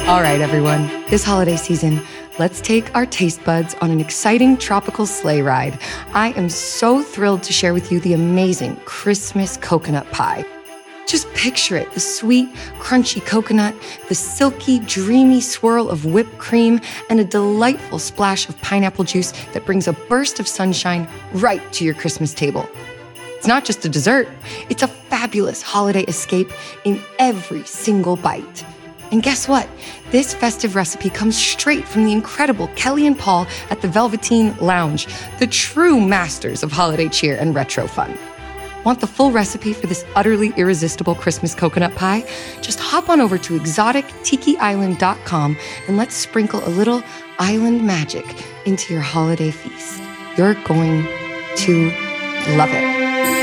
All right, everyone, this holiday season, let's take our taste buds on an exciting tropical sleigh ride. I am so thrilled to share with you the amazing Christmas coconut pie. Just picture it, the sweet, crunchy coconut, the silky, dreamy swirl of whipped cream, and a delightful splash of pineapple juice that brings a burst of sunshine right to your Christmas table. It's not just a dessert, it's a fabulous holiday escape in every single bite. And guess what? This festive recipe comes straight from the incredible Kelly and Paul at the Velveteen Lounge, the true masters of holiday cheer and retro fun. Want the full recipe for this utterly irresistible Christmas coconut pie? Just hop on over to exotictikiisland.com and let's sprinkle a little island magic into your holiday feast. You're going to love it.